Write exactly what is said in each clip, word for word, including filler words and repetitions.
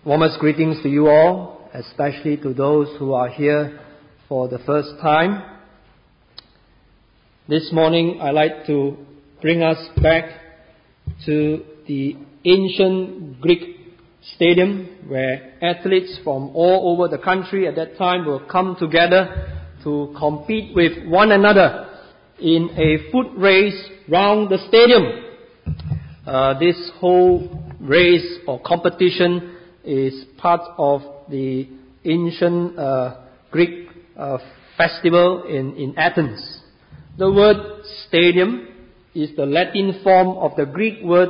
Warmest greetings to you all, especially to those who are here for the first time. This morning I'd like to bring us back to the ancient Greek stadium where athletes from all over the country at that time will come together to compete with one another in a foot race round the stadium. Uh, this whole race or competition is part of the ancient uh, Greek uh, festival in, in Athens. The word stadium is the Latin form of the Greek word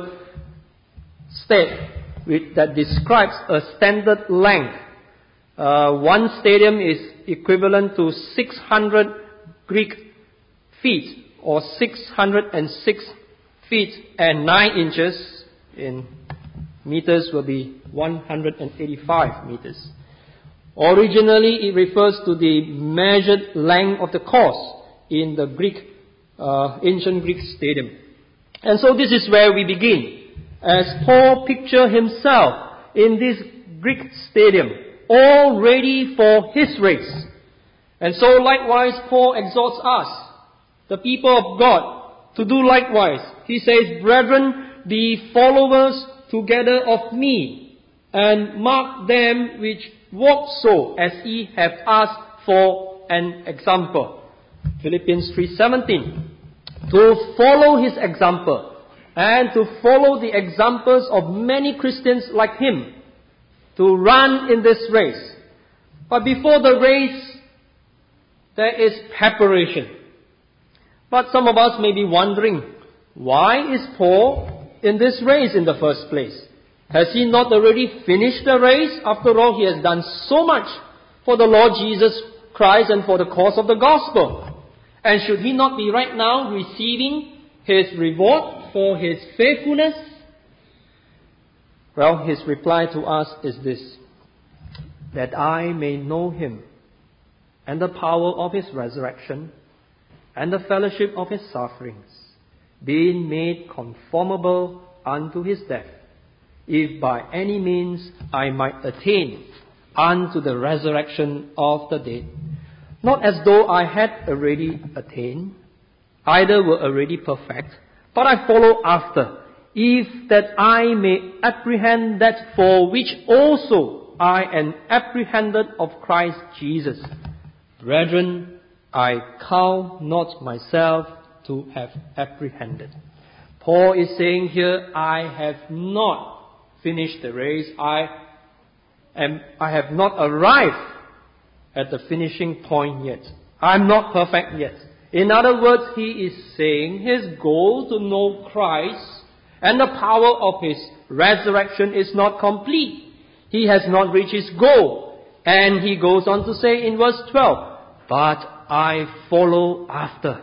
stade, which that describes a standard length. Uh, one stadium is equivalent to six hundred Greek feet, or six hundred six feet and nine inches. In meters will be one hundred eighty-five meters. Originally, it refers to the measured length of the course in the Greek, uh, ancient Greek stadium. And so this is where we begin. As Paul pictures himself in this Greek stadium, all ready for his race. And so likewise, Paul exhorts us, the people of God, to do likewise. He says, "Brethren, be followers together of me, and mark them which walk so as ye have asked for an example." Philippians three seventeen. To follow his example, and to follow the examples of many Christians like him, to run in this race. But before the race, there is preparation. But some of us may be wondering, why is Paul in this race in the first place? Has he not already finished the race? After all, he has done so much for the Lord Jesus Christ and for the cause of the gospel. And should he not be right now receiving his reward for his faithfulness? Well, his reply to us is this: that I may know him and the power of his resurrection and the fellowship of his sufferings, being made conformable unto his death, if by any means I might attain unto the resurrection of the dead. Not as though I had already attained, either were already perfect, but I follow after, if that I may apprehend that for which also I am apprehended of Christ Jesus. Brethren, I count not myself to have apprehended. Paul is saying here, I have not finished the race. I am, I have not arrived at the finishing point yet. I'm not perfect yet. In other words, he is saying his goal to know Christ and the power of his resurrection is not complete. He has not reached his goal. And he goes on to say in verse twelve, but I follow after.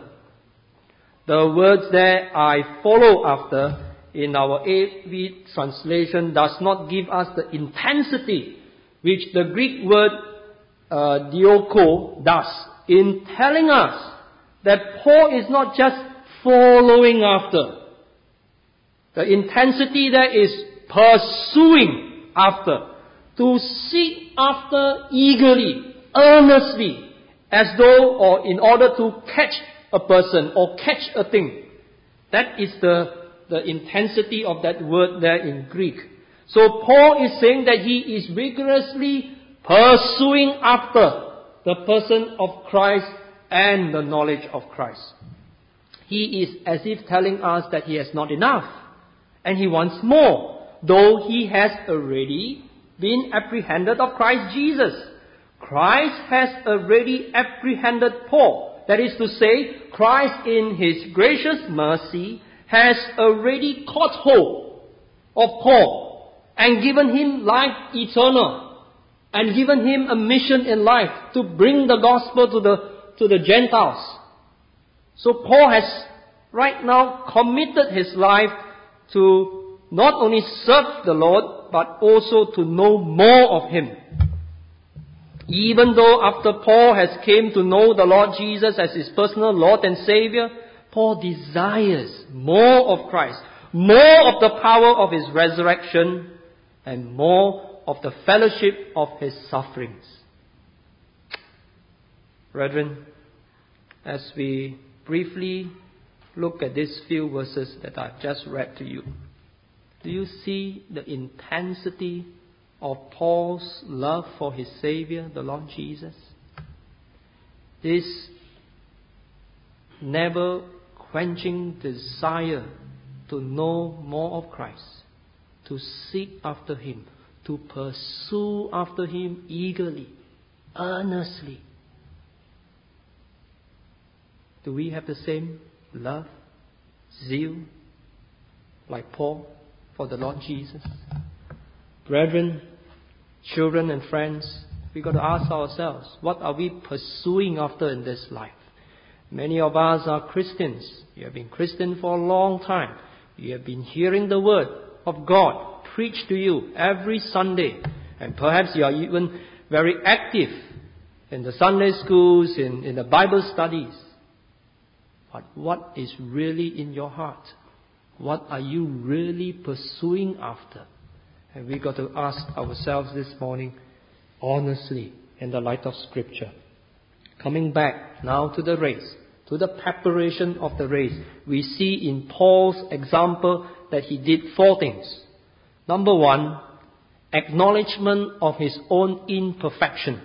The words there, I follow after, in our A V translation does not give us the intensity which the Greek word uh, dioko does in telling us that Paul is not just following after. The intensity there is pursuing after. To seek after eagerly, earnestly, as though or in order to catch a person or catch a thing. That is the, the intensity of that word there in Greek. So Paul is saying that he is vigorously pursuing after the person of Christ and the knowledge of Christ. He is as if telling us that he has not enough and he wants more, though he has already been apprehended of Christ Jesus. Christ has already apprehended Paul. That is to say, Christ in his gracious mercy has already caught hold of Paul and given him life eternal and given him a mission in life to bring the gospel to the to the Gentiles. So Paul has right now committed his life to not only serve the Lord, but also to know more of him. Even though after Paul has came to know the Lord Jesus as his personal Lord and Savior, Paul desires more of Christ, more of the power of his resurrection, and more of the fellowship of His sufferings. Brethren, as we briefly look at these few verses that I've just read to you, do you see the intensity of Paul's love for his Savior, the Lord Jesus? This never quenching desire to know more of Christ, to seek after Him, to pursue after Him eagerly, earnestly. Do we have the same love, zeal, like Paul for the Lord Jesus? Brethren, children and friends, we've got to ask ourselves, what are we pursuing after in this life? Many of us are Christians. You have been Christian for a long time. You have been hearing the Word of God preached to you every Sunday. And perhaps you are even very active in the Sunday schools, in, in the Bible studies. But what is really in your heart? What are you really pursuing after? And we've got to ask ourselves this morning, honestly, in the light of Scripture. Coming back now to the race, to the preparation of the race, we see in Paul's example that he did four things. Number one, acknowledgement of his own imperfection.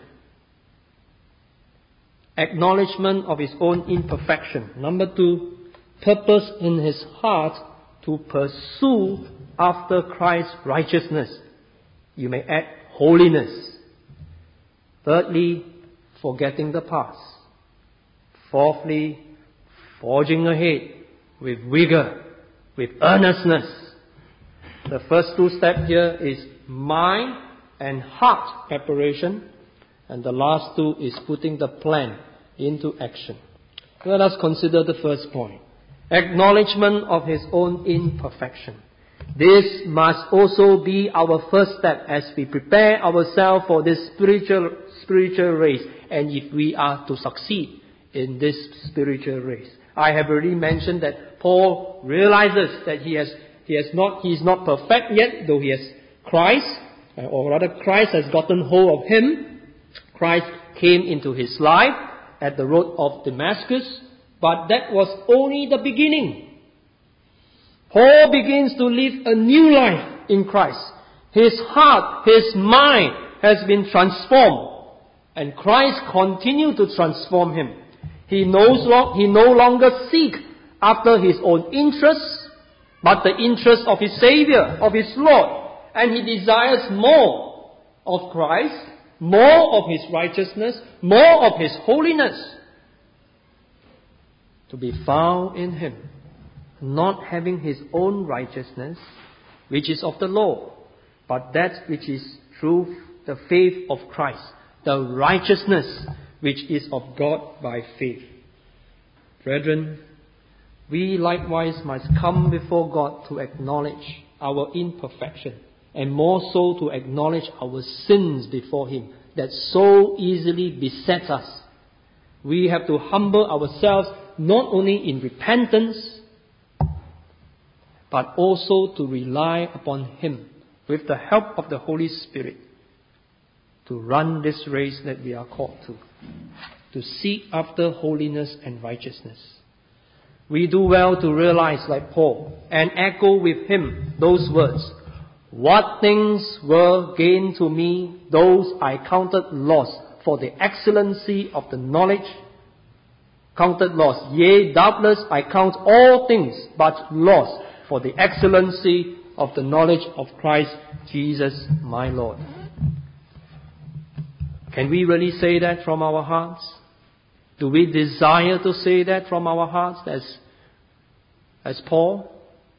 Acknowledgement of his own imperfection. Number two, purpose in his heart to pursue after Christ's righteousness. You may add holiness. Thirdly, forgetting the past. Fourthly, forging ahead with vigor, with earnestness. The first two steps here is mind and heart preparation. And the last two is putting the plan into action. Let us consider the first point. Acknowledgement of his own imperfection. This must also be our first step as we prepare ourselves for this spiritual spiritual race, and if we are to succeed in this spiritual race. I have already mentioned that Paul realizes that he has he has not he is not perfect yet, though he has Christ, or rather Christ has gotten hold of him. Christ came into his life at the road of Damascus, but that was only the beginning. Paul begins to live a new life in Christ. His heart, his mind has been transformed, and Christ continued to transform him. He knows he no longer seeks after his own interests, but the interests of his Savior, of his Lord, and he desires more of Christ, more of his righteousness, more of his holiness, to be found in him, not having his own righteousness, which is of the law, but that which is through the faith of Christ, the righteousness which is of God by faith. Brethren, we likewise must come before God to acknowledge our imperfection, and more so to acknowledge our sins before Him that so easily beset us. We have to humble ourselves not only in repentance, but also to rely upon Him with the help of the Holy Spirit to run this race that we are called to, to seek after holiness and righteousness. We do well to realize, like Paul, and echo with him those words, "What things were gain to me, those I counted loss for the excellency of the knowledge, counted loss. Yea, doubtless I count all things but loss for the excellency of the knowledge of Christ Jesus my Lord." Can we really say that from our hearts? Do we desire to say that from our hearts as, as Paul?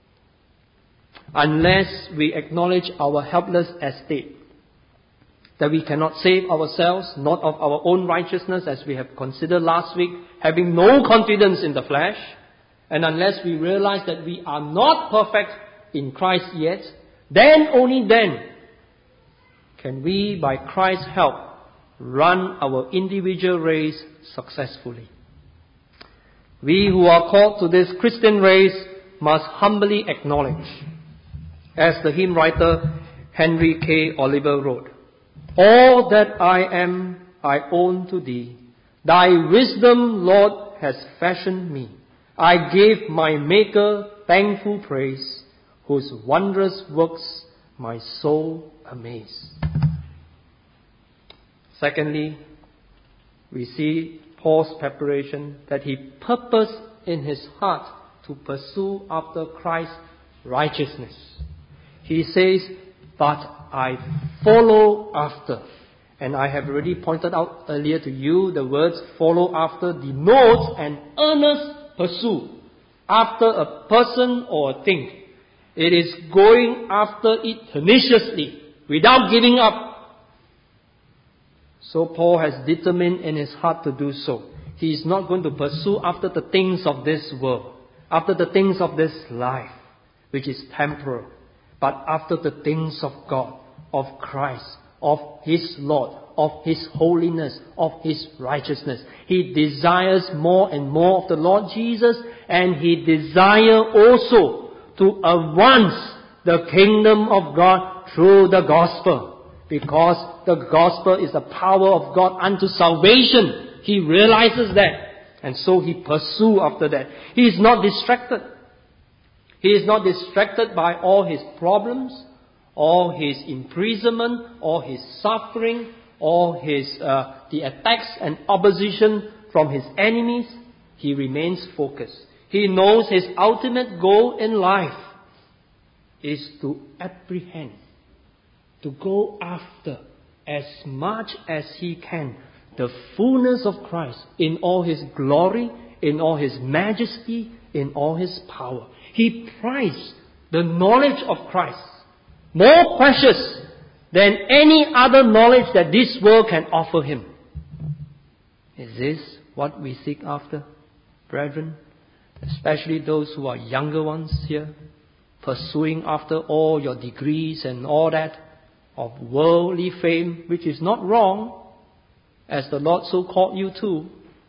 Unless we acknowledge our helpless estate, that we cannot save ourselves, not of our own righteousness, as we have considered last week, having no confidence in the flesh, and unless we realize that we are not perfect in Christ yet, then, only then, can we, by Christ's help, run our individual race successfully. We who are called to this Christian race must humbly acknowledge, as the hymn writer Henry K. Oliver wrote, "All that I am, I own to thee. Thy wisdom, Lord, has fashioned me. I gave my Maker thankful praise, whose wondrous works my soul amaze." Secondly, we see Paul's preparation that he purposed in his heart to pursue after Christ's righteousness. He says, "But I follow after." And I have already pointed out earlier to you, the words follow after denotes an earnest pursuit after a person or a thing. It is going after it tenaciously, without giving up. So Paul has determined in his heart to do so. He is not going to pursue after the things of this world, after the things of this life, which is temporal, but after the things of God, of Christ, of His Lord, of His holiness, of His righteousness. He desires more and more of the Lord Jesus, and he desires also to advance the kingdom of God through the gospel. Because the gospel is the power of God unto salvation. He realizes that. And so he pursues after that. He is not distracted. He is not distracted by all his problems, all his imprisonment, all his suffering, all his uh, the attacks and opposition from his enemies. He remains focused. He knows his ultimate goal in life is to apprehend, to go after as much as he can the fullness of Christ in all his glory, in all his majesty, in all his power. He prized the knowledge of Christ more precious than any other knowledge that this world can offer him. Is this what we seek after, brethren? Especially those who are younger ones here, pursuing after all your degrees and all that of worldly fame, which is not wrong, as the Lord so called you to.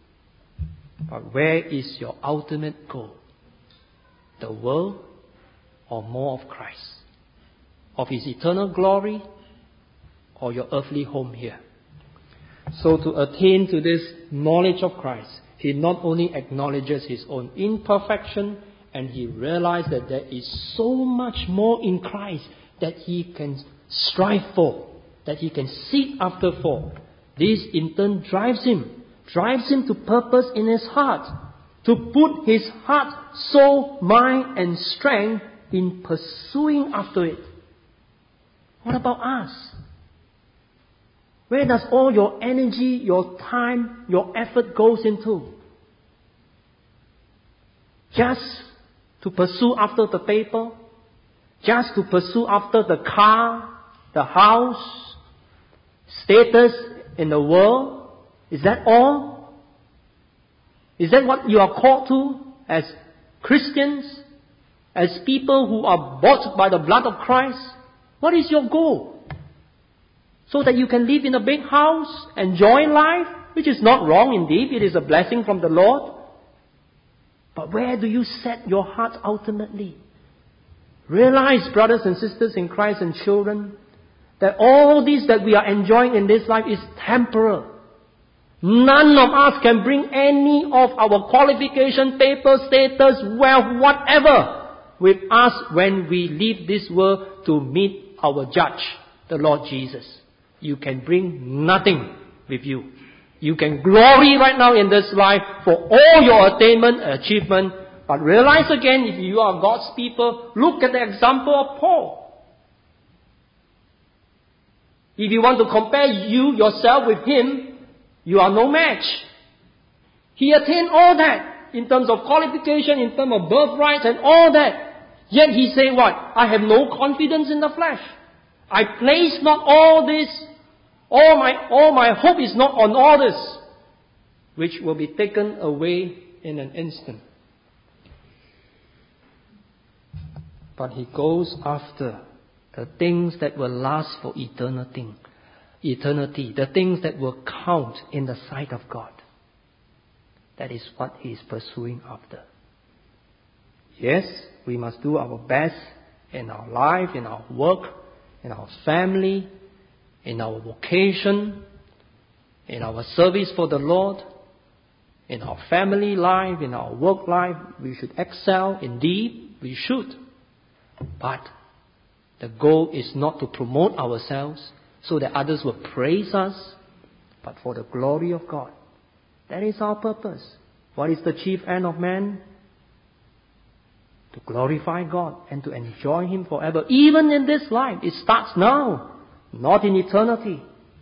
But where is your ultimate goal? The world or more of Christ? Of His eternal glory or your earthly home here? So to attain to this knowledge of Christ, he not only acknowledges his own imperfection, and he realizes that there is so much more in Christ that he can strive for, that he can seek after for. This in turn drives him, drives him to purpose in his heart, to put his heart, soul, mind and strength in pursuing after it. What about us? Where does all your energy, your time, your effort goes into? Just to pursue after the paper? Just to pursue after the car, the house, status in the world? Is that all? Is that what you are called to as Christians? As people who are bought by the blood of Christ? What is your goal? So that you can live in a big house, enjoy life, which is not wrong indeed. It is a blessing from the Lord. But where do you set your heart ultimately? Realize, brothers and sisters in Christ and children, that all this that we are enjoying in this life is temporal. None of us can bring any of our qualification, paper, status, wealth, whatever with us when we leave this world to meet our judge, the Lord Jesus. You can bring nothing with you. You can glory right now in this life for all your attainment, achievement. But realize again, if you are God's people, look at the example of Paul. If you want to compare you, yourself with him, you are no match. He attained all that in terms of qualification, in terms of birthright and all that. Yet he said what? I have no confidence in the flesh. I place not all this, all my, all my hope is not on all this, which will be taken away in an instant. But he goes after the things that will last for eternity, eternity, the things that will count in the sight of God. That is what he is pursuing after. Yes, we must do our best in our life, in our work, in our family, in our vocation, in our service for the Lord, in our family life, in our work life. We should excel. Indeed, we should. But the goal is not to promote ourselves so that others will praise us, but for the glory of God. That is our purpose. What is the chief end of man? To glorify God and to enjoy Him forever. Even in this life, it starts now, not in eternity.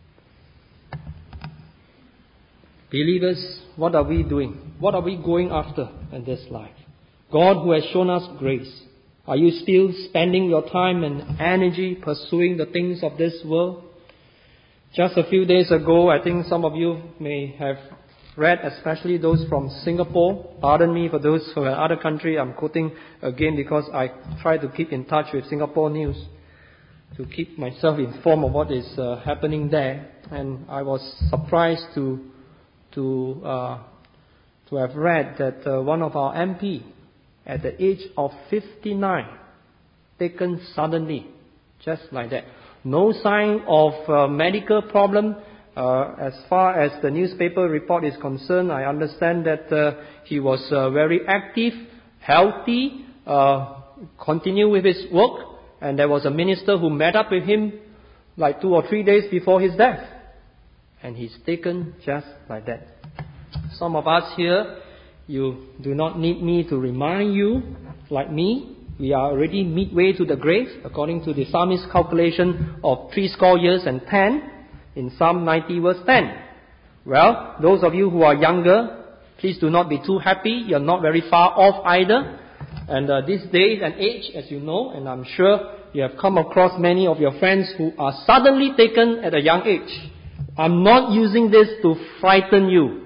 Believers, what are we doing? What are we going after in this life? God who has shown us grace. Are you still spending your time and energy pursuing the things of this world? Just a few days ago, I think some of you may have read, especially those from Singapore. Pardon me for those from other country. I'm quoting again because I try to keep in touch with Singapore news to keep myself informed of what is uh, happening there. And I was surprised to to uh, to have read that uh, one of our M P, at the age of fifty-nine, taken suddenly, just like that. No sign of uh, medical problem. Uh, as far as the newspaper report is concerned, I understand that uh, he was uh, very active, healthy, uh, continued with his work, and there was a minister who met up with him like two or three days before his death. And he's taken just like that. Some of us here, you do not need me to remind you, like me, we are already midway to the grave, according to the psalmist's calculation of three score years and ten, in Psalm ninety verse ten. Well, those of you who are younger, please do not be too happy. You're not very far off either. And uh, this day and age, as you know, and I'm sure you have come across many of your friends who are suddenly taken at a young age. I'm not using this to frighten you.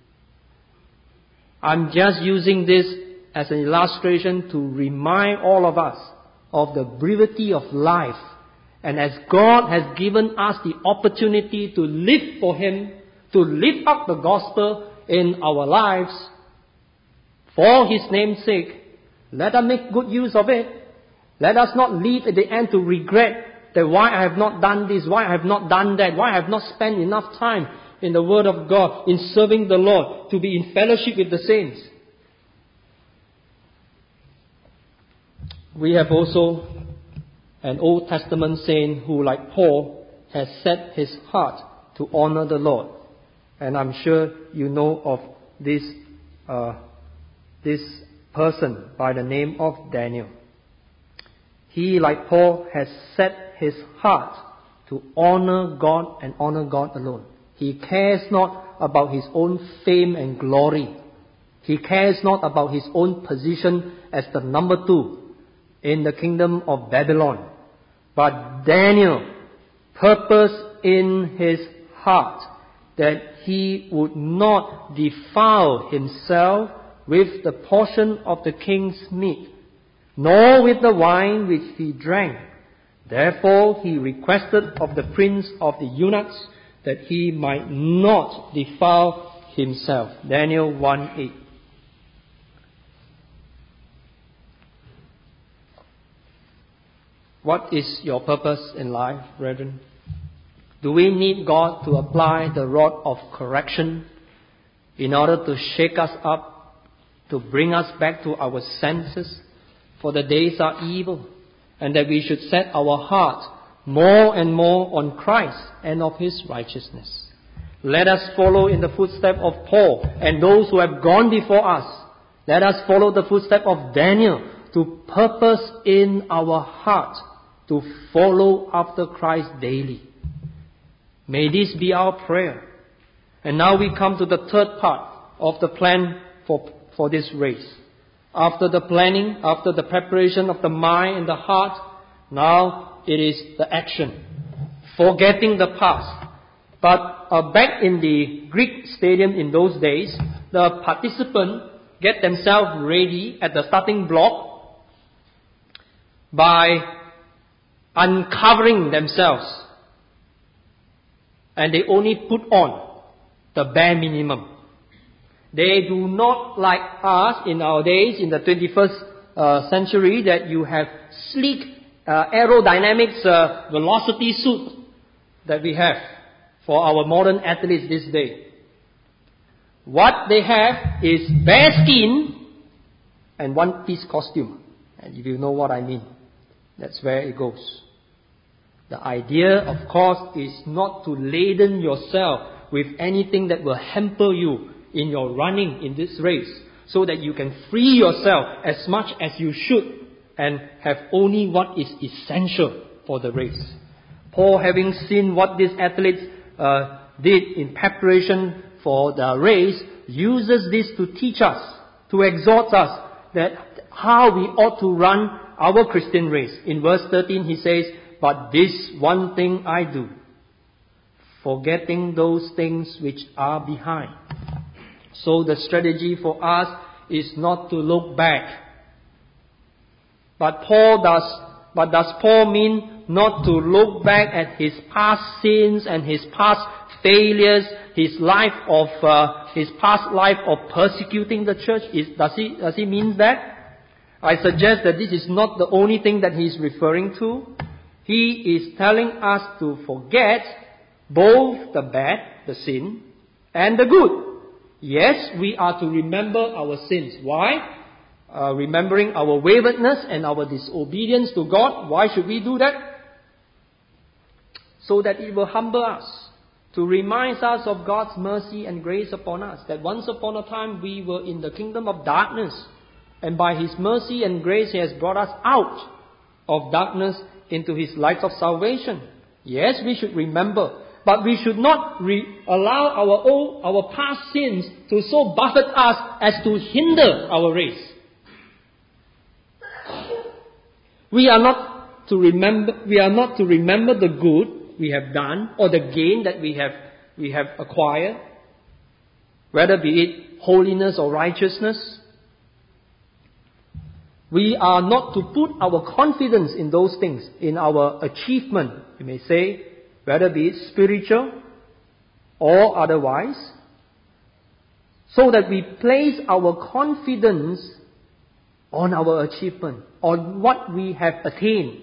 I'm just using this as an illustration to remind all of us of the brevity of life. And as God has given us the opportunity to live for Him, to lift up the gospel in our lives, for His name's sake, let us make good use of it. Let us not leave at the end to regret that why I have not done this, why I have not done that, why I have not spent enough time in the Word of God, in serving the Lord, to be in fellowship with the saints. We have also an Old Testament saint who, like Paul, has set his heart to honor the Lord. And I'm sure you know of this, uh, this person by the name of Daniel. He, like Paul, has set his heart to honor God and honor God alone. He cares not about his own fame and glory. He cares not about his own position as the number two in the kingdom of Babylon. But Daniel purposed in his heart that he would not defile himself with the portion of the king's meat, nor with the wine which he drank. Therefore he requested of the prince of the eunuchs that he might not defile himself. Daniel one eight. What is your purpose in life, brethren? Do we need God to apply the rod of correction in order to shake us up, to bring us back to our senses? For the days are evil, and that we should set our heart more and more on Christ and of His righteousness. Let us follow in the footsteps of Paul and those who have gone before us. Let us follow the footsteps of Daniel to purpose in our heart to follow after Christ daily. May this be our prayer. And now we come to the third part of the plan for, for this race. After the planning, after the preparation of the mind and the heart, now it is the action. Forgetting the past. But uh, back in the Greek stadium in those days, the participants get themselves ready at the starting block by uncovering themselves. And they only put on the bare minimum. They do not like us in our days, in the twenty-first uh, century, that you have sleek uh, aerodynamics uh, velocity suit that we have for our modern athletes this day. What they have is bare skin and one-piece costume. And if you know what I mean, that's where it goes. The idea, of course, is not to laden yourself with anything that will hamper you in your running in this race, so that you can free yourself as much as you should and have only what is essential for the race. Paul, having seen what these athletes uh, did in preparation for the race, uses this to teach us, to exhort us that how we ought to run our Christian race. In verse thirteen he says, "But this one thing I do, forgetting those things which are behind." So the strategy for us is not to look back. But Paul does, but does Paul mean not to look back at his past sins and his past failures, his life of, uh, his past life of persecuting the church? Is, does he, does he mean that? I suggest that this is not the only thing that he is referring to. He is telling us to forget both the bad, the sin, and the good. Yes, we are to remember our sins. Why? Uh, remembering our waywardness and our disobedience to God. Why should we do that? So that it will humble us, to remind us of God's mercy and grace upon us. That once upon a time we were in the kingdom of darkness, and by His mercy and grace He has brought us out of darkness into His light of salvation. Yes, we should remember. But we should not re- allow our old, our past sins to so buffet us as to hinder our race. We are not to remember. We are not to remember the good we have done or the gain that we have we have acquired, whether be it holiness or righteousness. We are not to put our confidence in those things, in our achievement, you may say, whether be it spiritual or otherwise, so that we place our confidence on our achievement, on what we have attained,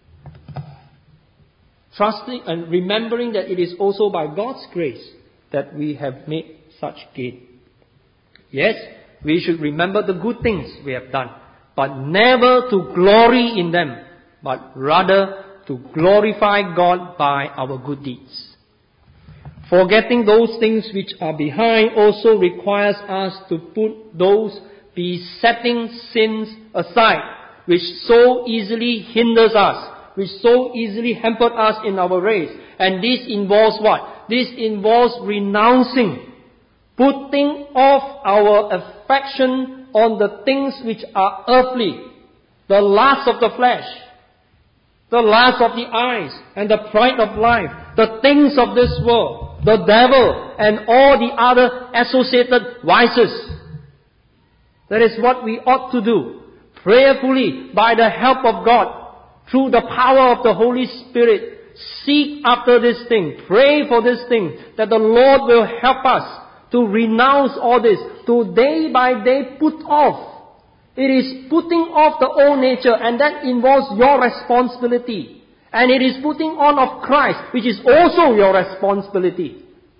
trusting and remembering that it is also by God's grace that we have made such gain. Yes, we should remember the good things we have done, but never to glory in them, but rather to glorify God by our good deeds. Forgetting those things which are behind also requires us to put those besetting sins aside, which so easily hinders us, which so easily hampered us in our race. And this involves what? This involves renouncing, putting off our affection on the things which are earthly, the lust of the flesh, the lust of the eyes, and the pride of life, the things of this world, the devil, and all the other associated vices. That is what we ought to do, prayerfully, by the help of God, through the power of the Holy Spirit. Seek after this thing, pray for this thing, that the Lord will help us to renounce all this, to day by day put off. It is putting off the old nature, and that involves your responsibility. And it is putting on of Christ, which is also your responsibility.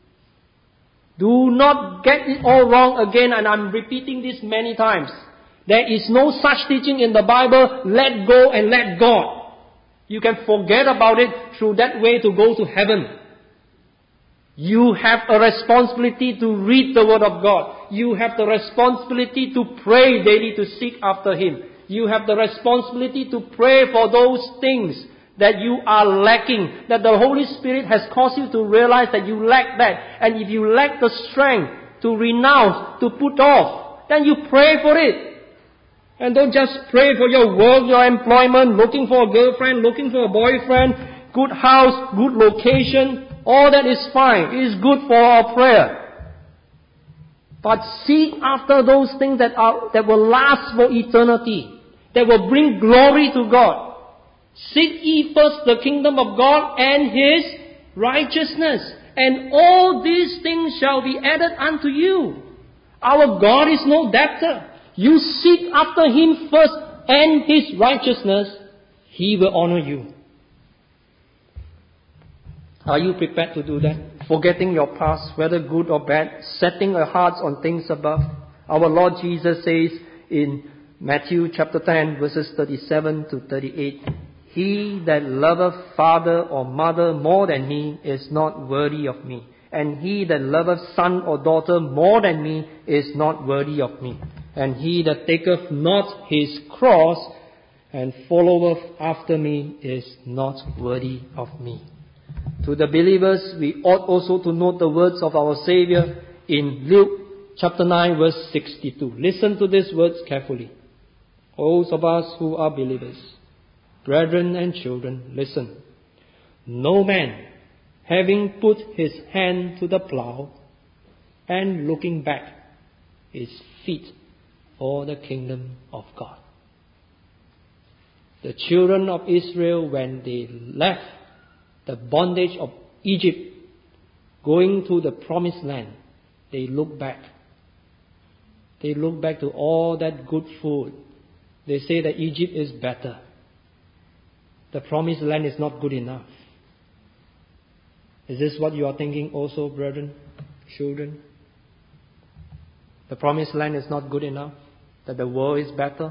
Do not get it all wrong again, and I'm repeating this many times. There is no such teaching in the Bible, let go and let God. You can forget about it through that way to go to heaven. You have a responsibility to read the Word of God. You have the responsibility to pray daily, to seek after Him. You have the responsibility to pray for those things that you are lacking, that the Holy Spirit has caused you to realize that you lack that. And if you lack the strength to renounce, to put off, then you pray for it. And don't just pray for your work, your employment, looking for a girlfriend, looking for a boyfriend, good house, good location. All that is fine. It is good for our prayer. But seek after those things that are that will last for eternity, that will bring glory to God. Seek ye first the kingdom of God and His righteousness, and all these things shall be added unto you. Our God is no debtor. You seek after Him first and His righteousness, He will honor you. Are you prepared to do that? Forgetting your past, whether good or bad, setting our hearts on things above. Our Lord Jesus says in Matthew chapter ten, verses thirty-seven to thirty-eight, He that loveth father or mother more than me is not worthy of me. And he that loveth son or daughter more than me is not worthy of me. And he that taketh not his cross and followeth after me is not worthy of me. To the believers, we ought also to note the words of our Savior in Luke chapter nine, verse sixty-two. Listen to these words carefully. Those of us who are believers, brethren and children, listen. No man, having put his hand to the plough and looking back, is fit for the kingdom of God. The children of Israel, when they left the bondage of Egypt, going to the promised land, they looked back. They looked back to all that good food. They say that Egypt is better. The promised land is not good enough. Is this what you are thinking also, brethren, children? The promised land is not good enough? That the world is better?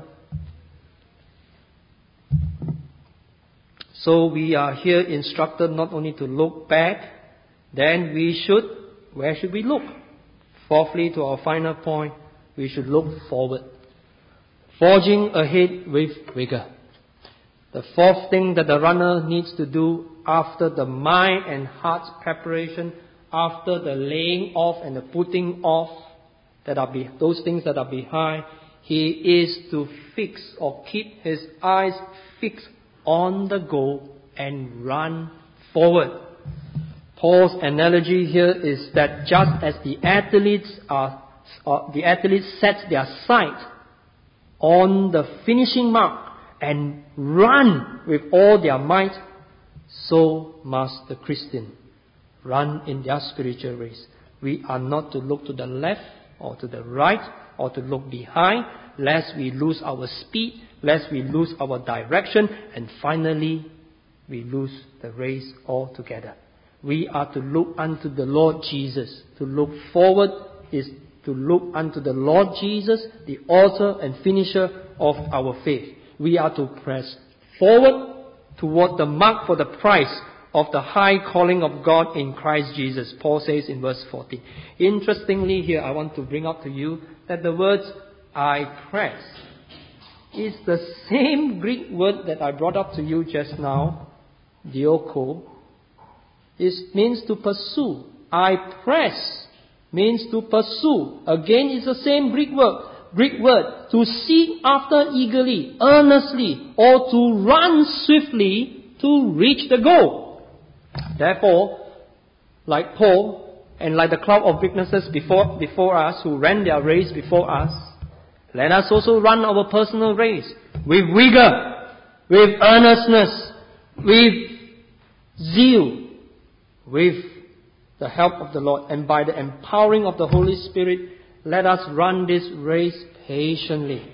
So we are here instructed not only to look back, then we should, where should we look? Fourthly, to our final point, we should look forward. Forging ahead with vigor. The fourth thing that the runner needs to do after the mind and heart's preparation, after the laying off and the putting off, that are be, those things that are behind, he is to fix or keep his eyes fixed on the goal and run forward. Paul's analogy here is that just as the athletes are, uh, the athletes set their sight on the finishing mark and run with all their might, so must the Christian run in their spiritual race. We are not to look to the left or to the right or to look behind, lest we lose our speed, lest we lose our direction, and finally we lose the race altogether. We are to look unto the Lord Jesus. To look forward is to look unto the Lord Jesus, the author and finisher of our faith. We are to press forward toward the mark for the prize of the high calling of God in Christ Jesus. Paul says in verse fourteen. Interestingly here, I want to bring up to you that the words I press is the same Greek word that I brought up to you just now, dioko. It means to pursue. I press means to pursue. Again, it's the same Greek word. Greek word, to seek after eagerly, earnestly, or to run swiftly to reach the goal. Therefore, like Paul and like the crowd of witnesses before, before us who ran their race before us, let us also run our personal race with vigor, with earnestness, with zeal, with the help of the Lord, and by the empowering of the Holy Spirit, let us run this race patiently.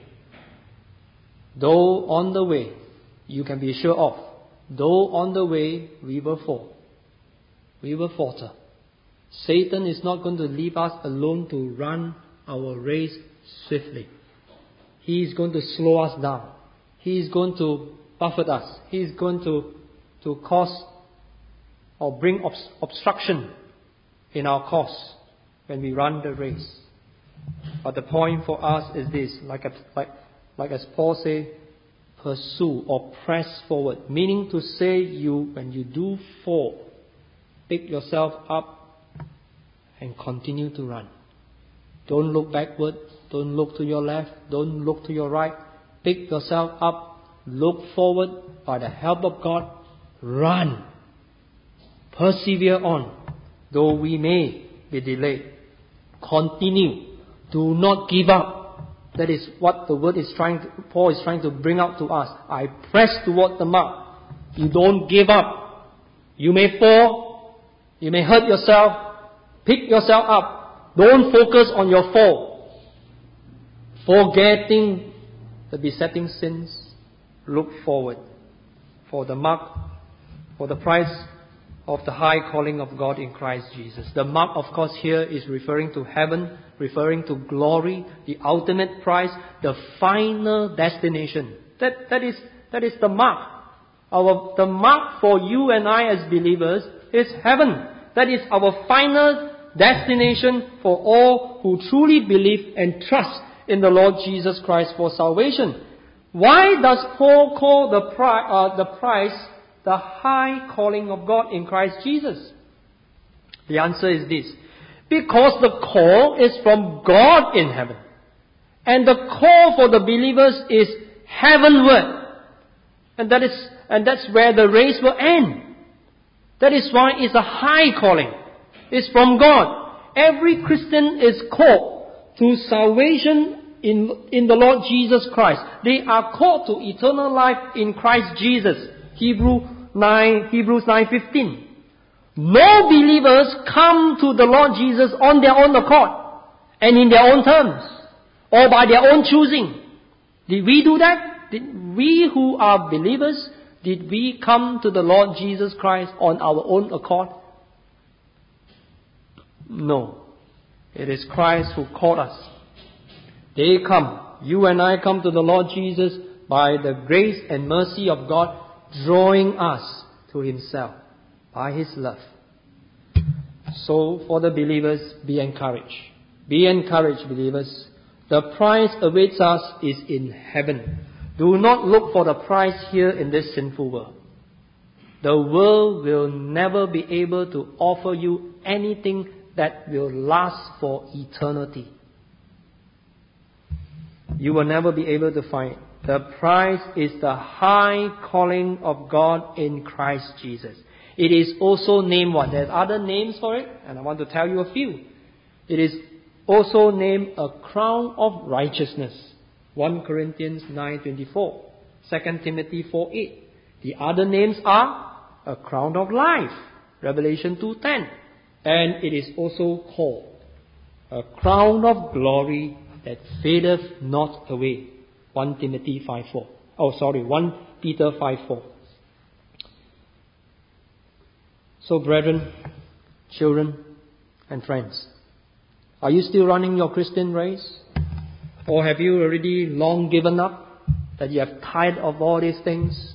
Though on the way, you can be sure of, though on the way we will fall, we will falter. Satan is not going to leave us alone to run our race swiftly. He is going to slow us down. He is going to buffet us. He is going to, to cause or bring obs- obstruction in our course when we run the race. But the point for us is this, like, like, like as Paul said, pursue or press forward. Meaning to say, you when you do fall, pick yourself up and continue to run. Don't look backward. Don't look to your left. Don't look to your right. Pick yourself up. Look forward. By the help of God, run. Persevere on. Though we may be delayed. Continue. Do not give up. That is what the word is trying to, Paul is trying to bring out to us. I press toward the mark. You don't give up. You may fall. You may hurt yourself. Pick yourself up. Don't focus on your fall. Forgetting the besetting sins. Look forward. for the mark, for the price of the high calling of God in Christ Jesus. The mark, of course, here is referring to heaven, referring to glory, the ultimate prize, the final destination. That, that is, that is the mark. Our, the mark for you and I as believers is heaven. That is our final destination for all who truly believe and trust in the Lord Jesus Christ for salvation. Why does Paul call the, pri- uh, the prize the high calling of God in Christ Jesus? The answer is this. Because the call is from God in heaven. And the call for the believers is heavenward. And that is, and that's where the race will end. That is why it's a high calling. It's from God. Every Christian is called to salvation in, in the Lord Jesus Christ. They are called to eternal life in Christ Jesus. Hebrew nine, Hebrews nine fifteen. No believers come to the Lord Jesus on their own accord and in their own terms or by their own choosing. Did we do that? Did we who are believers, did we come to the Lord Jesus Christ on our own accord? No. It is Christ who called us. They come. You and I come to the Lord Jesus by the grace and mercy of God, drawing us to Himself by His love. So for the believers, be encouraged. Be encouraged, believers. The prize awaits us is in heaven. Do not look for the prize here in this sinful world. The world will never be able to offer you anything that will last for eternity. You will never be able to find it. The prize is the high calling of God in Christ Jesus. It is also named what? There's other names for it, and I want to tell you a few. It is also named a crown of righteousness. First Corinthians nine twenty-four, Second Timothy four eight. The other names are a crown of life, Revelation two ten. And it is also called a crown of glory that fadeth not away, First Timothy five four. Oh, sorry, First Peter five four. So, brethren, children, and friends, are you still running your Christian race? Or have you already long given up, that you have tired of all these things?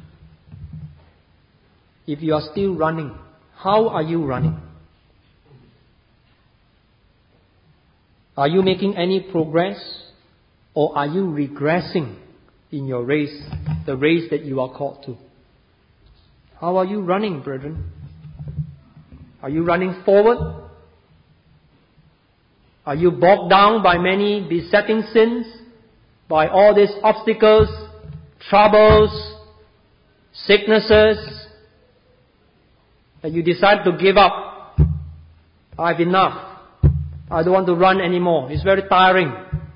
If you are still running, how are you running? Are you making any progress? Or are you regressing in your race, the race that you are called to? How are you running, brethren? Are you running forward? Are you bogged down by many besetting sins? By all these obstacles, troubles, sicknesses, that you decide to give up? I've enough. I don't want to run anymore. It's very tiring.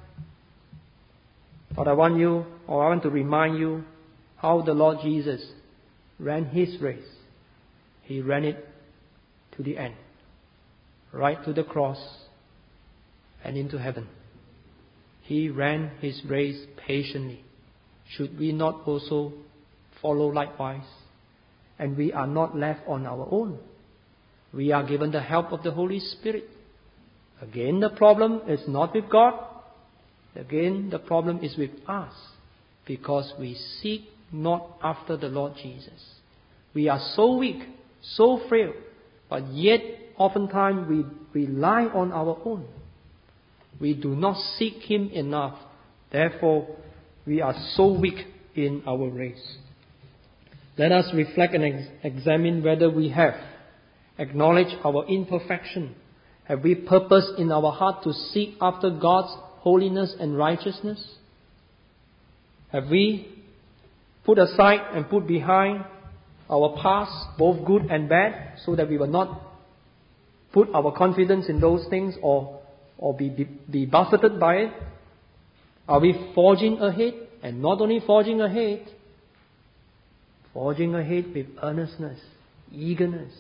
But I want you, or I want to remind you, how the Lord Jesus ran His race. He ran it to the end. Right to the cross and into heaven. He ran His race patiently. Should we not also follow likewise? And we are not left on our own. We are given the help of the Holy Spirit. Again, the problem is not with God. Again, the problem is with us. Because we seek not after the Lord Jesus. We are so weak, so frail, but yet oftentimes we rely on our own. We do not seek Him enough. Therefore, we are so weak in our race. Let us reflect and ex- examine whether we have acknowledged our imperfection. Have we purpose in our heart to seek after God's holiness and righteousness? Have we put aside and put behind our past, both good and bad, so that we will not put our confidence in those things or, or be, be, be buffeted by it? Are we forging ahead? And not only forging ahead, forging ahead with earnestness, eagerness,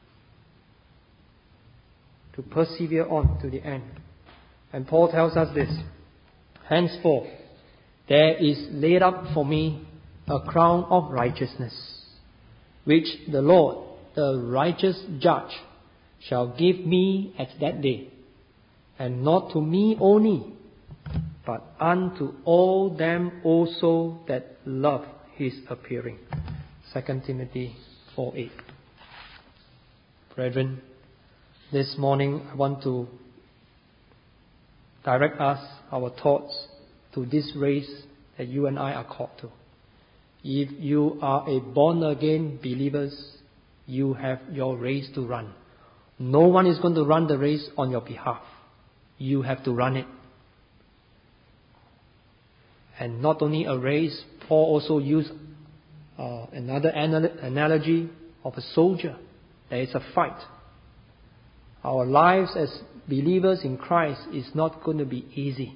to persevere on to the end. And Paul tells us this: henceforth there is laid up for me a crown of righteousness, which the Lord, the righteous judge, shall give me at that day, and not to me only, but unto all them also that love his appearing. Second Timothy four eight. Brethren, this morning I want to direct us, our thoughts, to this race that you and I are called to. If you are a born-again believers, you have your race to run. No one is going to run the race on your behalf. You have to run it. And not only a race, Paul also used uh, another anal- analogy of a soldier. There is a fight. Our lives as believers in Christ is not going to be easy.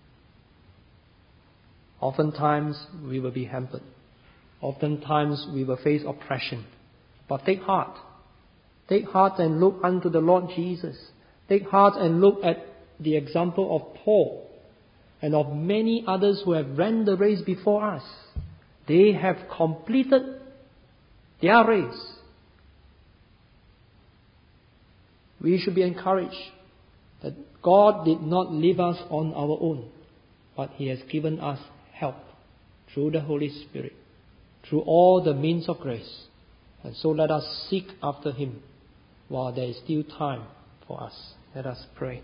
Oftentimes we will be hampered. Oftentimes we will face oppression. But take heart. Take heart and look unto the Lord Jesus. Take heart and look at the example of Paul and of many others who have ran the race before us. They have completed their race. We should be encouraged that God did not leave us on our own, but He has given us help through the Holy Spirit, through all the means of grace. And so let us seek after Him while there is still time for us. Let us pray.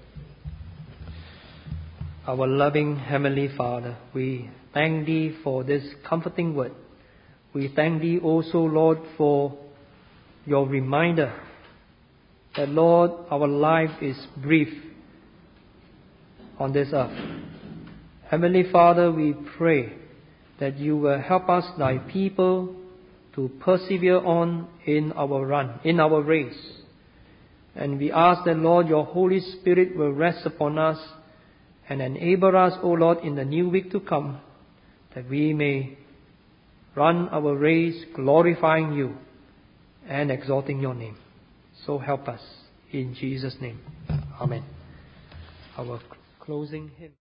Our loving Heavenly Father, we thank Thee for this comforting word. We thank Thee also, Lord, for your reminder that, Lord, our life is brief on this earth. Heavenly Father, we pray that you will help us, Thy people, to persevere on in our run, in our race. And we ask that, Lord, your Holy Spirit will rest upon us and enable us, O Lord, in the new week to come, that we may run our race glorifying you and exalting your name. So help us in Jesus' name. Amen. Our closing hymn.